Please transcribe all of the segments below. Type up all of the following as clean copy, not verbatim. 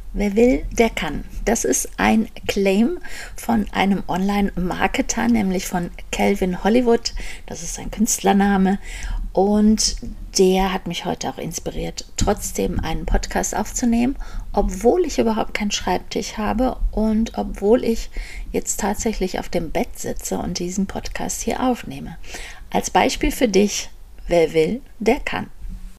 Wer will, der kann. Das ist ein Claim von einem Online-Marketer, nämlich von Calvin Hollywood. Das ist sein Künstlername. Und der hat mich heute auch inspiriert, trotzdem einen Podcast aufzunehmen, obwohl ich überhaupt keinen Schreibtisch habe und obwohl ich jetzt tatsächlich auf dem Bett sitze und diesen Podcast hier aufnehme. Als Beispiel für dich, wer will, der kann.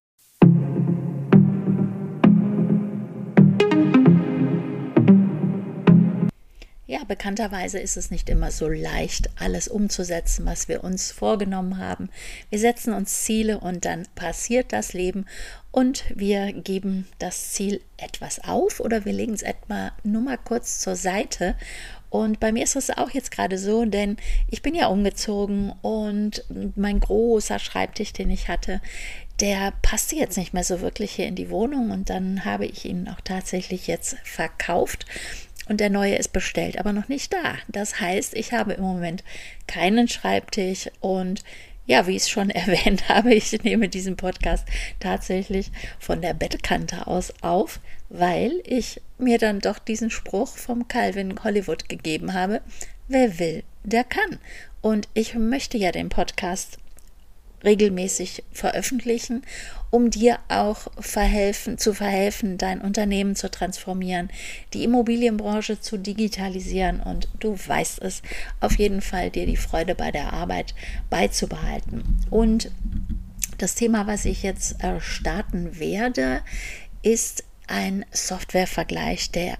Ja, bekannterweise ist es nicht immer so leicht, alles umzusetzen, was wir uns vorgenommen haben. Wir setzen uns Ziele und dann passiert das Leben und wir geben das Ziel etwas auf oder wir legen es etwa nur mal kurz zur Seite. Und bei mir ist es auch jetzt gerade so, denn ich bin ja umgezogen und mein großer Schreibtisch, den ich hatte, der passte jetzt nicht mehr so wirklich hier in die Wohnung und dann habe ich ihn auch tatsächlich jetzt verkauft. Und der neue ist bestellt, aber noch nicht da. Das heißt, ich habe im Moment keinen Schreibtisch und ja, wie ich es schon erwähnt habe, ich nehme diesen Podcast tatsächlich von der Bettkante aus auf, weil ich mir dann doch diesen Spruch vom Calvin Hollywood gegeben habe, wer will, der kann. Und ich möchte ja den Podcast regelmäßig veröffentlichen, um dir auch zu verhelfen, dein Unternehmen zu transformieren, die Immobilienbranche zu digitalisieren und du weißt es, auf jeden Fall dir die Freude bei der Arbeit beizubehalten. Und das Thema, was ich jetzt starten werde, ist ein Softwarevergleich der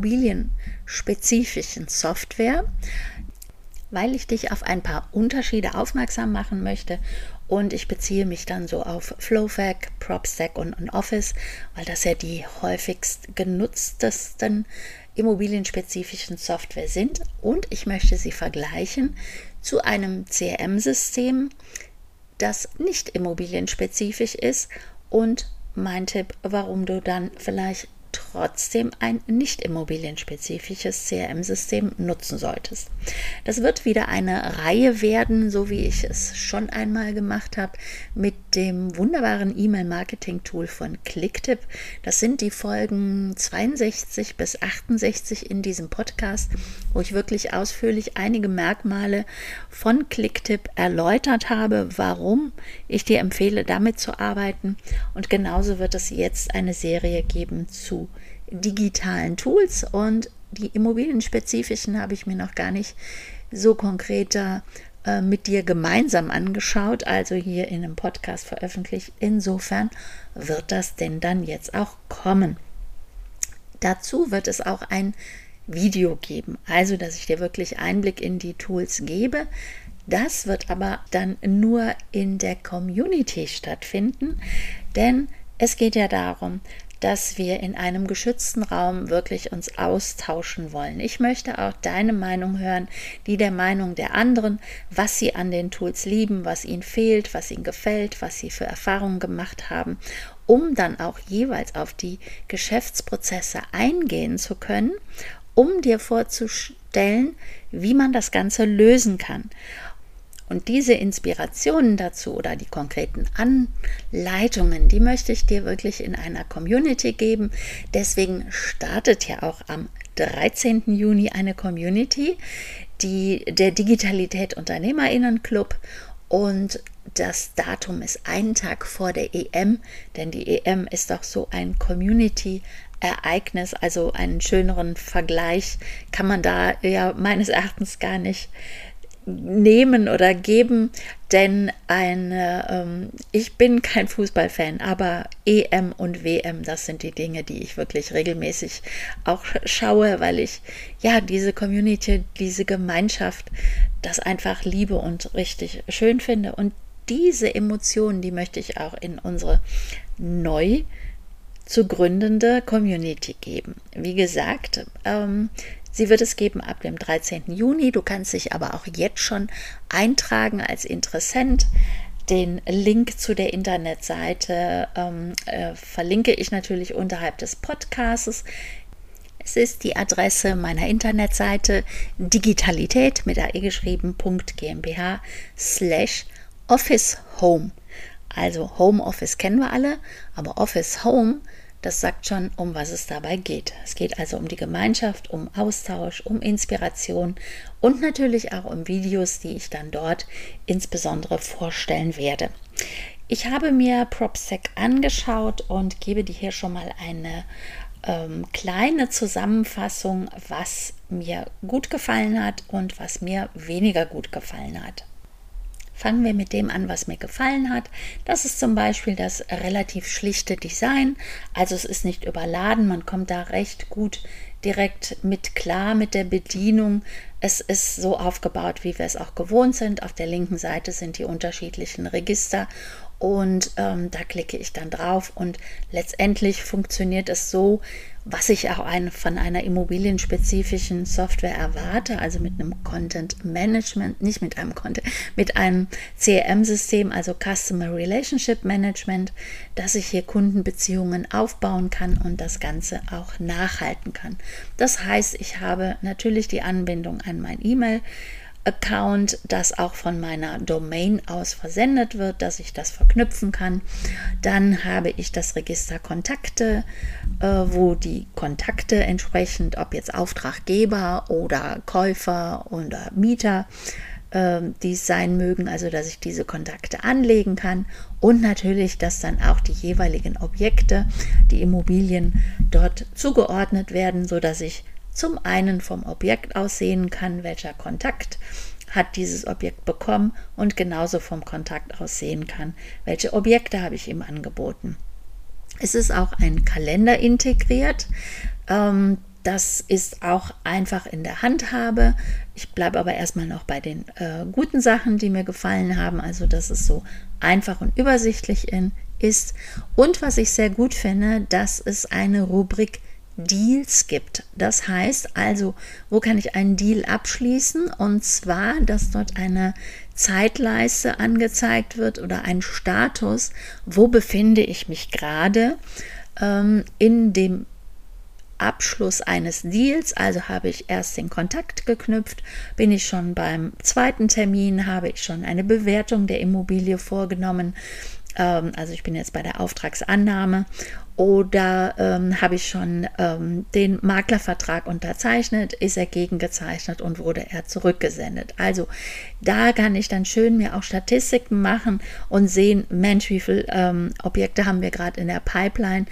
immobilienspezifischen Software, weil ich dich auf ein paar Unterschiede aufmerksam machen möchte und ich beziehe mich dann so auf Flowfac, PropStack und Office, weil das ja die häufigst genutztesten immobilienspezifischen Software sind und ich möchte sie vergleichen zu einem CRM-System, das nicht immobilienspezifisch ist und mein Tipp, warum du dann vielleicht trotzdem ein nicht immobilienspezifisches CRM-System nutzen solltest. Das wird wieder eine Reihe werden, so wie ich es schon einmal gemacht habe, mit dem wunderbaren E-Mail-Marketing-Tool von Clicktip. Das sind die Folgen 62 bis 68 in diesem Podcast, wo ich wirklich ausführlich einige Merkmale von Clicktip erläutert habe, warum ich dir empfehle, damit zu arbeiten. Und genauso wird es jetzt eine Serie geben zu digitalen Tools und die immobilienspezifischen habe ich mir noch gar nicht so konkreter mit dir gemeinsam angeschaut, also hier in einem Podcast veröffentlicht. Insofern wird das denn dann jetzt auch kommen. Dazu wird es auch ein Video geben, also dass ich dir wirklich Einblick in die Tools gebe. Das wird aber dann nur in der Community stattfinden, denn es geht ja darum, dass wir in einem geschützten Raum wirklich uns austauschen wollen. Ich möchte auch deine Meinung hören, die der Meinung der anderen, was sie an den Tools lieben, was ihnen fehlt, was ihnen gefällt, was sie für Erfahrungen gemacht haben, um dann auch jeweils auf die Geschäftsprozesse eingehen zu können, um dir vorzustellen, wie man das Ganze lösen kann. Und diese Inspirationen dazu oder die konkreten Anleitungen, die möchte ich dir wirklich in einer Community geben. Deswegen startet ja auch am 13. Juni eine Community, der Digitalität UnternehmerInnen-Club. Und das Datum ist einen Tag vor der EM, denn die EM ist doch so ein Community-Ereignis, also einen schöneren Vergleich kann man da ja meines Erachtens gar nicht nehmen oder geben, denn ich bin kein Fußballfan, aber EM und WM, das sind die Dinge, die ich wirklich regelmäßig auch schaue, weil ich ja diese Community, diese Gemeinschaft, das einfach liebe und richtig schön finde und diese Emotionen, die möchte ich auch in unsere neu zu gründende Community geben. Wie gesagt, sie wird es geben ab dem 13. Juni. Du kannst dich aber auch jetzt schon eintragen als Interessent. Den Link zu der Internetseite verlinke ich natürlich unterhalb des Podcasts. Es ist die Adresse meiner Internetseite digitalität mit AE geschrieben .gmbh/Office Home. Also Homeoffice kennen wir alle, aber Office Home, Das sagt schon, um was es dabei geht. Es geht also um die Gemeinschaft, um Austausch, um Inspiration und natürlich auch um Videos, die ich dann dort insbesondere vorstellen werde. Ich habe mir PropSec angeschaut und gebe dir hier schon mal eine kleine Zusammenfassung, was mir gut gefallen hat und was mir weniger gut gefallen hat. Fangen wir mit dem an, was mir gefallen hat. Das ist zum Beispiel das relativ schlichte Design. Also es ist nicht überladen, man kommt da recht gut direkt mit klar mit der Bedienung. Es ist so aufgebaut, wie wir es auch gewohnt sind. Auf der linken Seite sind die unterschiedlichen Register und da klicke ich dann drauf und letztendlich funktioniert es so, was ich auch von einer immobilienspezifischen Software erwarte, also mit einem Content Management, nicht mit einem mit einem CRM-System, also Customer Relationship Management, dass ich hier Kundenbeziehungen aufbauen kann und das Ganze auch nachhalten kann. Das heißt, ich habe natürlich die Anbindung an mein E-Mail-Account, das auch von meiner Domain aus versendet wird, dass ich das verknüpfen kann. Dann habe ich das Register Kontakte, wo die Kontakte entsprechend, ob jetzt Auftraggeber oder Käufer oder Mieter, dies sein mögen, also dass ich diese Kontakte anlegen kann und natürlich, dass dann auch die jeweiligen Objekte, die Immobilien dort zugeordnet werden, sodass ich zum einen vom Objekt aus sehen kann, welcher Kontakt hat dieses Objekt bekommen und genauso vom Kontakt aus sehen kann, welche Objekte habe ich ihm angeboten. Es ist auch ein Kalender integriert. Das ist auch einfach in der Handhabe. Ich bleibe aber erstmal noch bei den guten Sachen, die mir gefallen haben, also dass es so einfach und übersichtlich ist. Und was ich sehr gut finde, dass es eine Rubrik Deals gibt. Das heißt also, wo kann ich einen Deal abschließen? Und zwar, dass dort eine Zeitleiste angezeigt wird oder ein Status, wo befinde ich mich gerade in dem Abschluss eines Deals, also habe ich erst den Kontakt geknüpft, bin ich schon beim zweiten Termin, habe ich schon eine Bewertung der Immobilie vorgenommen, also ich bin jetzt bei der Auftragsannahme oder habe ich schon den Maklervertrag unterzeichnet, ist er gegengezeichnet und wurde er zurückgesendet. Also da kann ich dann schön mir auch Statistiken machen und sehen, Mensch, wie viele Objekte haben wir gerade in der Pipeline,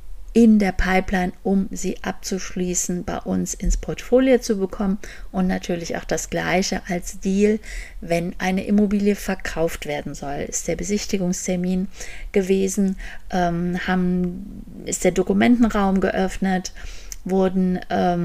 um sie abzuschließen, bei uns ins Portfolio zu bekommen und natürlich auch das Gleiche als Deal, wenn eine Immobilie verkauft werden soll. Ist der Besichtigungstermin gewesen, ist der Dokumentenraum geöffnet, wurden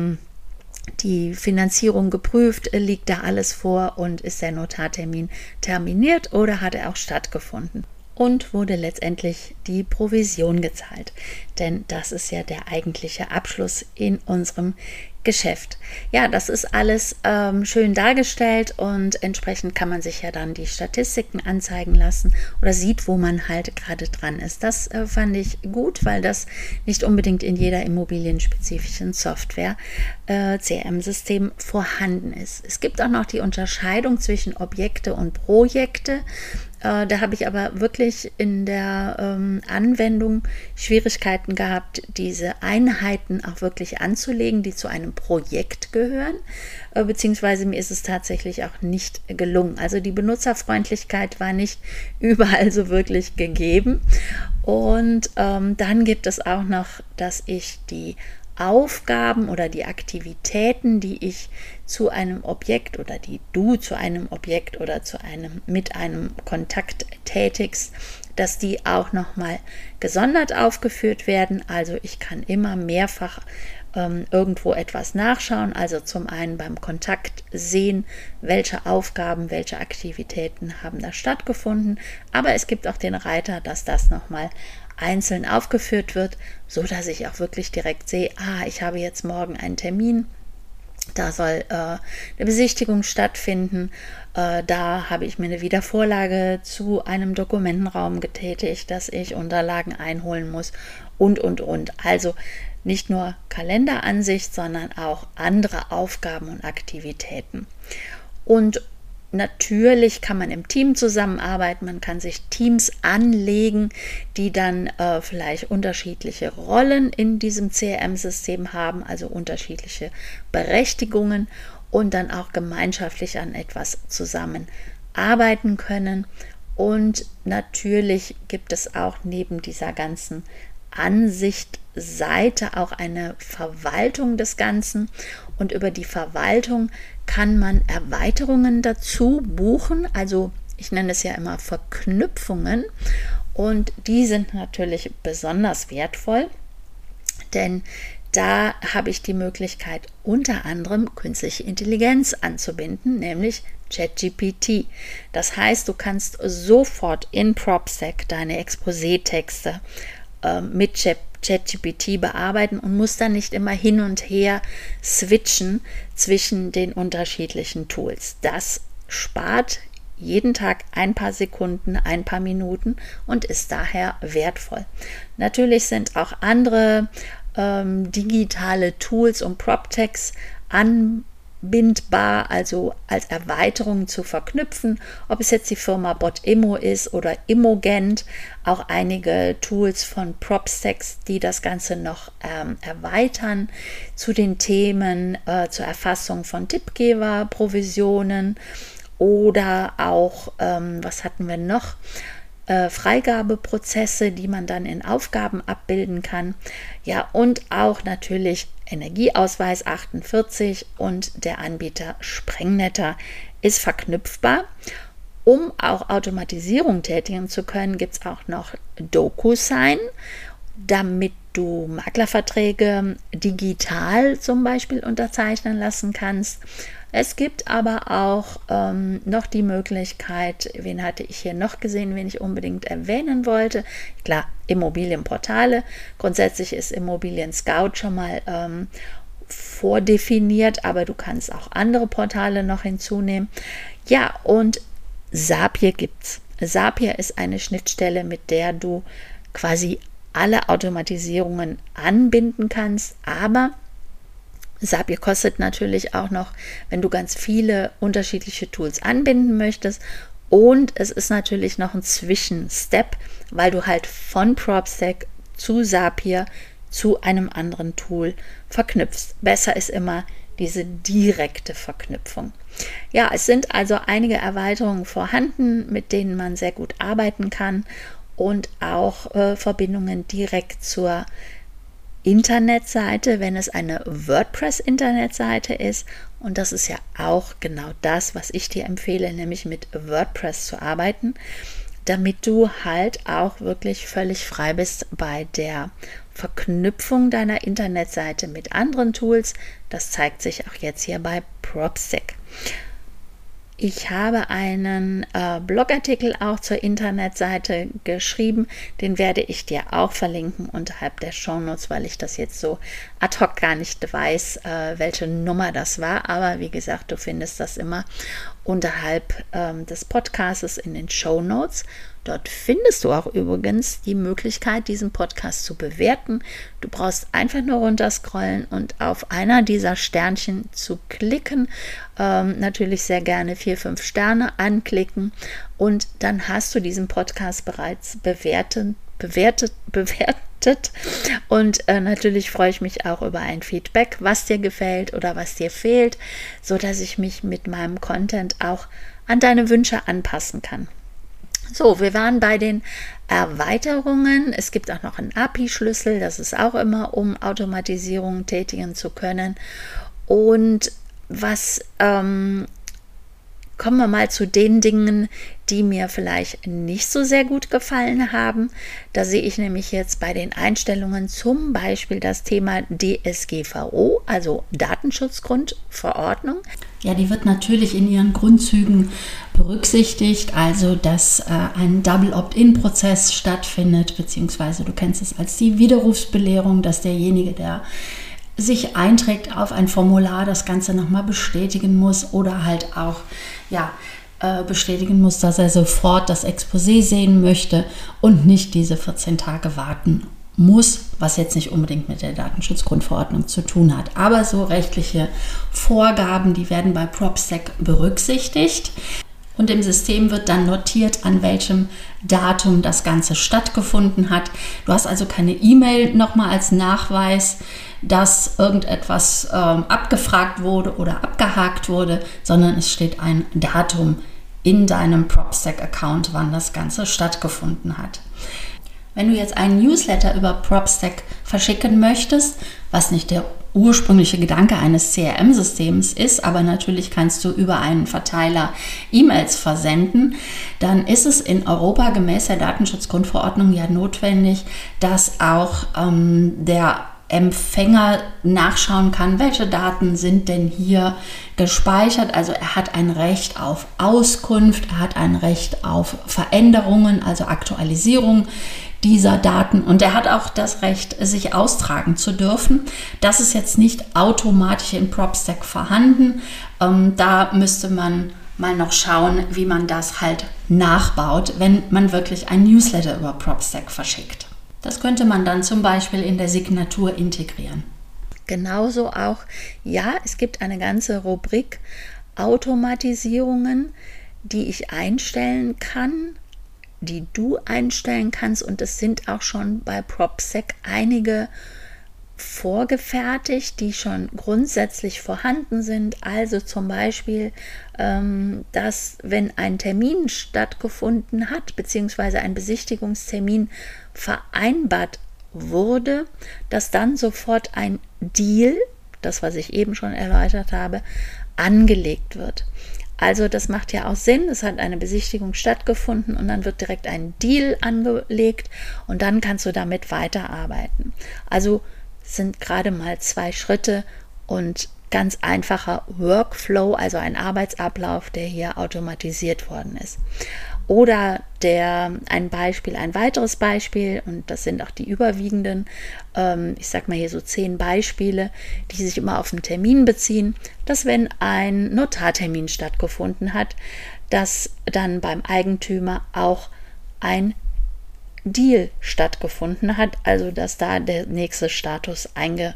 die Finanzierung geprüft, liegt da alles vor und ist der Notartermin terminiert oder hat er auch stattgefunden? Und wurde letztendlich die Provision gezahlt. Denn das ist ja der eigentliche Abschluss in unserem Geschäft. Ja, das ist alles schön dargestellt und entsprechend kann man sich ja dann die Statistiken anzeigen lassen oder sieht, wo man halt gerade dran ist. Das fand ich gut, weil das nicht unbedingt in jeder immobilienspezifischen Software CRM-System vorhanden ist. Es gibt auch noch die Unterscheidung zwischen Objekte und Projekte. Da habe ich aber wirklich in der Anwendung Schwierigkeiten gehabt, diese Einheiten auch wirklich anzulegen, die zu einem Projekt gehören, beziehungsweise mir ist es tatsächlich auch nicht gelungen. Also die Benutzerfreundlichkeit war nicht überall so wirklich gegeben. Und dann gibt es auch noch, dass ich die Aufgaben oder die Aktivitäten, die ich zu einem Objekt oder die du zu einem Objekt oder mit einem Kontakt tätigst, dass die auch nochmal gesondert aufgeführt werden. Also ich kann immer mehrfach irgendwo etwas nachschauen, also zum einen beim Kontakt sehen, welche Aufgaben, welche Aktivitäten haben da stattgefunden, aber es gibt auch den Reiter, dass das nochmal einzeln aufgeführt wird, so dass ich auch wirklich direkt sehe, ich habe jetzt morgen einen Termin, da soll eine Besichtigung stattfinden, da habe ich mir eine Wiedervorlage zu einem Dokumentenraum getätigt, dass ich Unterlagen einholen muss und. Also nicht nur Kalenderansicht, sondern auch andere Aufgaben und Aktivitäten. Und Natürlich kann man im Team zusammenarbeiten, man kann sich Teams anlegen, die dann vielleicht unterschiedliche Rollen in diesem CRM-System haben, also unterschiedliche Berechtigungen und dann auch gemeinschaftlich an etwas zusammenarbeiten können. Und natürlich gibt es auch neben dieser ganzen Ansichtseite auch eine Verwaltung des Ganzen, und über die Verwaltung kann man Erweiterungen dazu buchen, also ich nenne es ja immer Verknüpfungen, und die sind natürlich besonders wertvoll, denn da habe ich die Möglichkeit, unter anderem künstliche Intelligenz anzubinden, nämlich ChatGPT. Das heißt, du kannst sofort in PropSec deine Exposé-Texte mit ChatGPT bearbeiten und musst dann nicht immer hin und her switchen zwischen den unterschiedlichen Tools. Das spart jeden Tag ein paar Sekunden, ein paar Minuten und ist daher wertvoll. Natürlich sind auch andere digitale Tools und PropTechs anbindbar, also als Erweiterung zu verknüpfen, ob es jetzt die Firma Botimo ist oder Immogent, auch einige Tools von PropSec, die das Ganze noch erweitern zu den Themen zur Erfassung von Tippgeberprovisionen oder auch, was hatten wir noch? Freigabeprozesse, die man dann in Aufgaben abbilden kann. Ja, und auch natürlich Energieausweis 48 und der Anbieter Sprengnetter ist verknüpfbar. Um auch Automatisierung tätigen zu können, gibt es auch noch DocuSign, damit du Maklerverträge digital zum Beispiel unterzeichnen lassen kannst. Es gibt aber auch noch die Möglichkeit, wen hatte ich hier noch gesehen, wen ich unbedingt erwähnen wollte. Klar, Immobilienportale. Grundsätzlich ist Immobilien Scout schon mal vordefiniert, aber du kannst auch andere Portale noch hinzunehmen. Ja, und Zapier gibt's. Zapier ist eine Schnittstelle, mit der du quasi alle Automatisierungen anbinden kannst, aber Zapier kostet natürlich auch noch, wenn du ganz viele unterschiedliche Tools anbinden möchtest, und es ist natürlich noch ein Zwischenstep, weil du halt von PropSec zu Zapier zu einem anderen Tool verknüpfst. Besser ist immer diese direkte Verknüpfung. Ja, es sind also einige Erweiterungen vorhanden, mit denen man sehr gut arbeiten kann, und auch Verbindungen direkt zur Internetseite, wenn es eine WordPress-Internetseite ist. Und das ist ja auch genau das, was ich dir empfehle, nämlich mit WordPress zu arbeiten, damit du halt auch wirklich völlig frei bist bei der Verknüpfung deiner Internetseite mit anderen Tools. Das zeigt sich auch jetzt hier bei PropSec. Ich habe einen Blogartikel auch zur Internetseite geschrieben, den werde ich dir auch verlinken unterhalb der Shownotes, weil ich das jetzt so ad hoc gar nicht weiß, welche Nummer das war, aber wie gesagt, du findest das immer unterhalb des Podcasts in den Shownotes. Dort findest du auch übrigens die Möglichkeit, diesen Podcast zu bewerten. Du brauchst einfach nur runterscrollen und auf einer dieser Sternchen zu klicken. Natürlich sehr gerne 4-5 Sterne anklicken, und dann hast du diesen Podcast bereits bewertet. Und natürlich freue ich mich auch über ein Feedback, was dir gefällt oder was dir fehlt, sodass ich mich mit meinem Content auch an deine Wünsche anpassen kann. So, wir waren bei den Erweiterungen. Es gibt auch noch einen API-Schlüssel, das ist auch immer, um Automatisierung tätigen zu können. Und kommen wir mal zu den Dingen, die mir vielleicht nicht so sehr gut gefallen haben. Da sehe ich nämlich jetzt bei den Einstellungen zum Beispiel das Thema DSGVO, also Datenschutzgrundverordnung. Ja, die wird natürlich in ihren Grundzügen berücksichtigt, also dass ein Double Opt-in-Prozess stattfindet, beziehungsweise du kennst es als die Widerrufsbelehrung, dass derjenige, der sich einträgt auf ein Formular, das Ganze nochmal bestätigen muss oder halt auch bestätigen muss, dass er sofort das Exposé sehen möchte und nicht diese 14 Tage warten muss, was jetzt nicht unbedingt mit der Datenschutzgrundverordnung zu tun hat. Aber so rechtliche Vorgaben, die werden bei PropSec berücksichtigt. Und im System wird dann notiert, an welchem Datum das Ganze stattgefunden hat. Du hast also keine E-Mail nochmal als Nachweis, dass irgendetwas abgefragt wurde oder abgehakt wurde, sondern es steht ein Datum in deinem PropSec-Account, wann das Ganze stattgefunden hat. Wenn du jetzt einen Newsletter über PropSec verschicken möchtest, was nicht der ursprüngliche Gedanke eines CRM-Systems ist, aber natürlich kannst du über einen Verteiler E-Mails versenden, dann ist es in Europa gemäß der Datenschutzgrundverordnung ja notwendig, dass auch der Empfänger nachschauen kann, welche Daten sind denn hier gespeichert. Also er hat ein Recht auf Auskunft, er hat ein Recht auf Veränderungen, also Aktualisierung dieser Daten, und er hat auch das Recht, sich austragen zu dürfen. Das ist jetzt nicht automatisch in PropSec vorhanden. Da müsste man mal noch schauen, wie man das halt nachbaut, wenn man wirklich ein Newsletter über PropSec verschickt. Das könnte man dann zum Beispiel in der Signatur integrieren. Genauso auch, ja, es gibt eine ganze Rubrik Automatisierungen, die ich einstellen kann, die du einstellen kannst, und es sind auch schon bei PropSec einige vorgefertigt, die schon grundsätzlich vorhanden sind. Also zum Beispiel, dass wenn ein Termin stattgefunden hat, beziehungsweise ein Besichtigungstermin vereinbart wurde, dass dann sofort ein Deal, das was ich eben schon erläutert habe, angelegt wird. Also das macht ja auch Sinn, es hat eine Besichtigung stattgefunden und dann wird direkt ein Deal angelegt und dann kannst du damit weiterarbeiten. Also sind gerade mal 2 Schritte und ganz einfacher Workflow, also ein Arbeitsablauf, der hier automatisiert worden ist. Oder ein weiteres Beispiel, und das sind auch die überwiegenden, ich sag mal hier so 10 Beispiele, die sich immer auf den Termin beziehen, dass wenn ein Notartermin stattgefunden hat, dass dann beim Eigentümer auch ein Deal stattgefunden hat, also dass da der nächste Status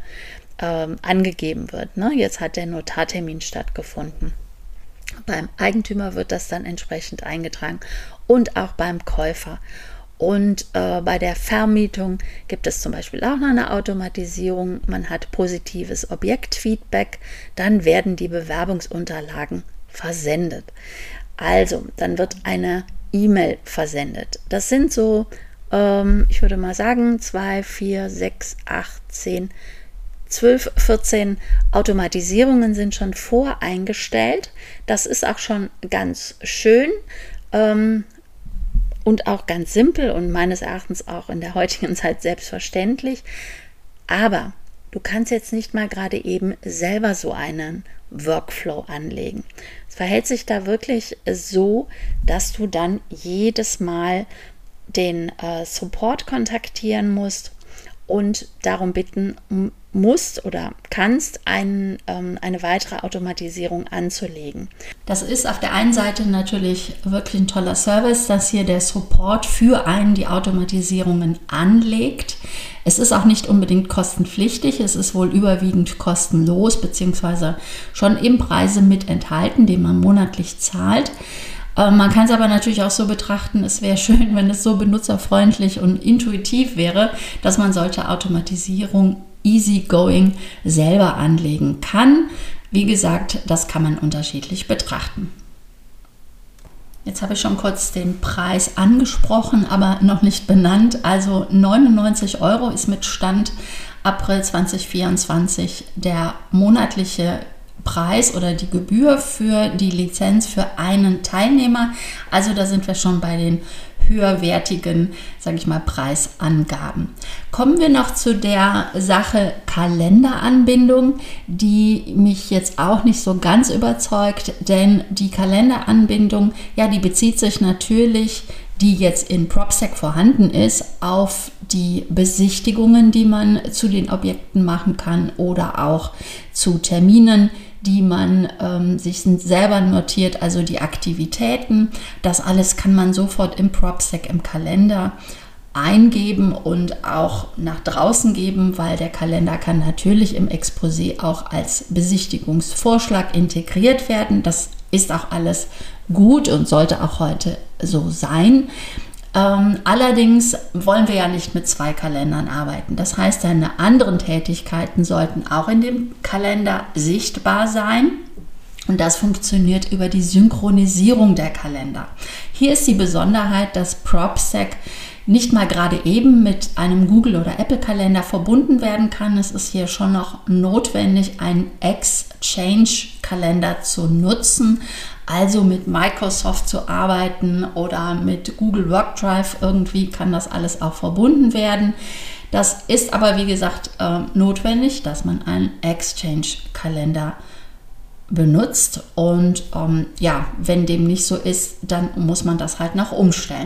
angegeben wird. Ne? Jetzt hat der Notartermin stattgefunden. Beim Eigentümer wird das dann entsprechend eingetragen und auch beim Käufer. Und bei der Vermietung gibt es zum Beispiel auch noch eine Automatisierung. Man hat positives Objektfeedback, dann werden die Bewerbungsunterlagen versendet. Also, dann wird eine E-Mail versendet. Das sind so, ich würde mal sagen, 2, 4, 6, 8, 10, 12, 14 Automatisierungen sind schon voreingestellt. Das ist auch schon ganz schön und auch ganz simpel und meines Erachtens auch in der heutigen Zeit selbstverständlich. Aber du kannst jetzt nicht mal gerade eben selber so einen Workflow anlegen. Es verhält sich da wirklich so, dass du dann jedes Mal den Support kontaktieren musst und darum bitten musst oder kannst, eine weitere Automatisierung anzulegen. Das ist auf der einen Seite natürlich wirklich ein toller Service, dass hier der Support für einen die Automatisierungen anlegt. Es ist auch nicht unbedingt kostenpflichtig, es ist wohl überwiegend kostenlos, beziehungsweise schon im Preise mit enthalten, den man monatlich zahlt. Man kann es aber natürlich auch so betrachten, es wäre schön, wenn es so benutzerfreundlich und intuitiv wäre, dass man solche Automatisierung easygoing selber anlegen kann. Wie gesagt, das kann man unterschiedlich betrachten. Jetzt habe ich schon kurz den Preis angesprochen, aber noch nicht benannt. Also 99 € ist mit Stand April 2024 der monatliche Preis oder die Gebühr für die Lizenz für einen Teilnehmer. Also da sind wir schon bei den höherwertigen, sage ich mal, Preisangaben. Kommen wir noch zu der Sache Kalenderanbindung, die mich jetzt auch nicht so ganz überzeugt, denn die Kalenderanbindung, ja, die bezieht sich natürlich, die jetzt in PropSec vorhanden ist, auf die Besichtigungen, die man zu den Objekten machen kann oder auch zu Terminen, die man sich selber notiert, also die Aktivitäten. Das alles kann man sofort im PropSec im Kalender eingeben und auch nach draußen geben, weil der Kalender kann natürlich im Exposé auch als Besichtigungsvorschlag integriert werden. Das ist auch alles gut und sollte auch heute so sein. Allerdings wollen wir ja nicht mit 2 Kalendern arbeiten. Das heißt, deine anderen Tätigkeiten sollten auch in dem Kalender sichtbar sein. Und das funktioniert über die Synchronisierung der Kalender. Hier ist die Besonderheit, dass PropSec nicht mal gerade eben mit einem Google- oder Apple-Kalender verbunden werden kann. Es ist hier schon noch notwendig, einen Exchange-Kalender zu nutzen, also mit Microsoft zu arbeiten oder mit Google Workdrive. Irgendwie kann das alles auch verbunden werden. Das ist aber, wie gesagt, notwendig, dass man einen Exchange-Kalender benutzt und wenn dem nicht so ist, dann muss man das halt noch umstellen.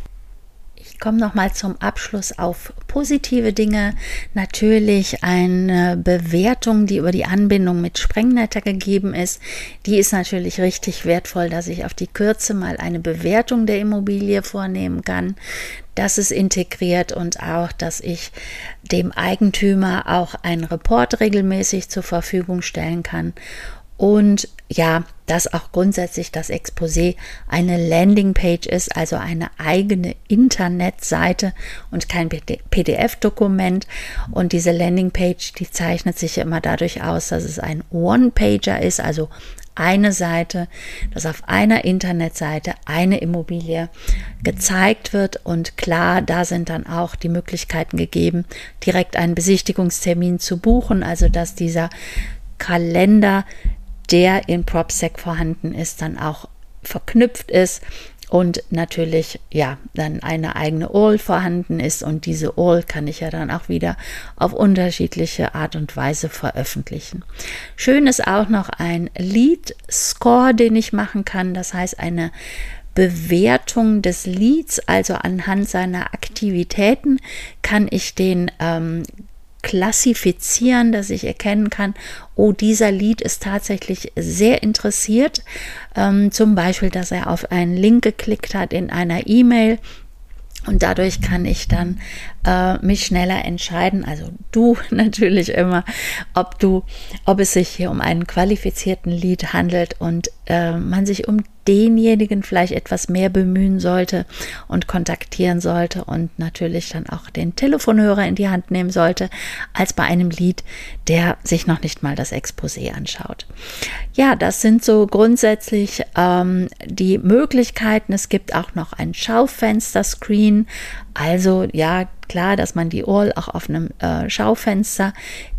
Ich komme nochmal zum Abschluss auf positive Dinge. Natürlich eine Bewertung, die über die Anbindung mit Sprengnetter gegeben ist. Die ist natürlich richtig wertvoll, dass ich auf die Kürze mal eine Bewertung der Immobilie vornehmen kann. Das ist integriert und auch, dass ich dem Eigentümer auch einen Report regelmäßig zur Verfügung stellen kann. Und ja, dass auch grundsätzlich das Exposé eine Landingpage ist, also eine eigene Internetseite und kein PDF-Dokument. Und diese Landingpage, die zeichnet sich immer dadurch aus, dass es ein One-Pager ist, also eine Seite, dass auf einer Internetseite eine Immobilie gezeigt wird. Und klar, da sind dann auch die Möglichkeiten gegeben, direkt einen Besichtigungstermin zu buchen, also dass dieser Kalender, der in PropSec vorhanden ist, dann auch verknüpft ist und natürlich dann eine eigene URL vorhanden ist und diese URL kann ich ja dann auch wieder auf unterschiedliche Art und Weise veröffentlichen. Schön ist auch noch ein Lead Score, den ich machen kann, das heißt eine Bewertung des Leads, also anhand seiner Aktivitäten kann ich den klassifizieren, dass ich erkennen kann, oh, dieser Lead ist tatsächlich sehr interessiert, zum Beispiel, dass er auf einen Link geklickt hat in einer E-Mail und dadurch kann ich dann mich schneller entscheiden, also du natürlich immer, ob es sich hier um einen qualifizierten Lead handelt und man sich um denjenigen vielleicht etwas mehr bemühen sollte und kontaktieren sollte und natürlich dann auch den Telefonhörer in die Hand nehmen sollte, als bei einem Lead, der sich noch nicht mal das Exposé anschaut. Ja, das sind so grundsätzlich die Möglichkeiten. Es gibt auch noch ein Schaufenster-Screen, also ja, klar, dass man die URL auch auf einem Schaufenster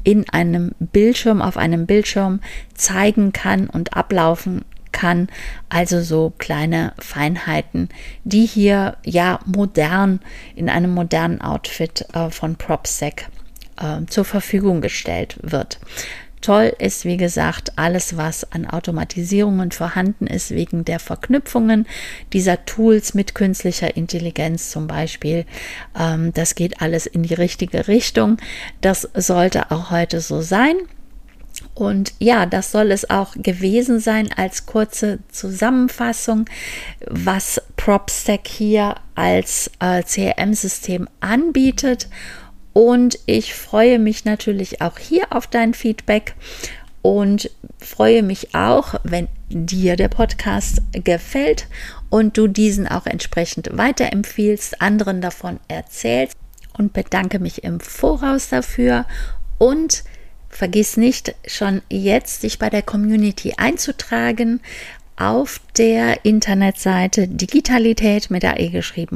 auf einem Bildschirm zeigen kann und ablaufen kann, also so kleine Feinheiten, die hier modern in einem modernen Outfit von PropSec zur Verfügung gestellt wird. Toll ist, wie gesagt, alles, was an Automatisierungen vorhanden ist, wegen der Verknüpfungen dieser Tools mit künstlicher Intelligenz zum Beispiel. Das geht alles in die richtige Richtung. Das sollte auch heute so sein. Und ja, das soll es auch gewesen sein als kurze Zusammenfassung, was PropSec hier als CRM-System anbietet. Und ich freue mich natürlich auch hier auf dein Feedback und freue mich auch, wenn dir der Podcast gefällt und du diesen auch entsprechend weiterempfiehlst, anderen davon erzählst und bedanke mich im Voraus dafür und vergiss nicht, schon jetzt dich bei der Community einzutragen auf der Internetseite digitalität mit AE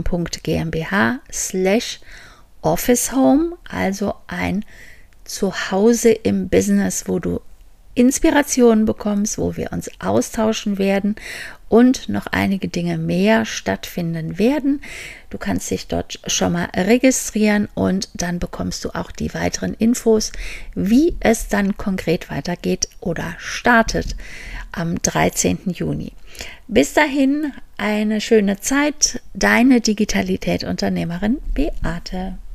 geschrieben.gmbH/Office Home, also ein Zuhause im Business, wo du Inspirationen bekommst, wo wir uns austauschen werden und noch einige Dinge mehr stattfinden werden. Du kannst dich dort schon mal registrieren und dann bekommst du auch die weiteren Infos, wie es dann konkret weitergeht oder startet am 13. Juni. Bis dahin eine schöne Zeit. Deine Digitalität-Unternehmerin Beate.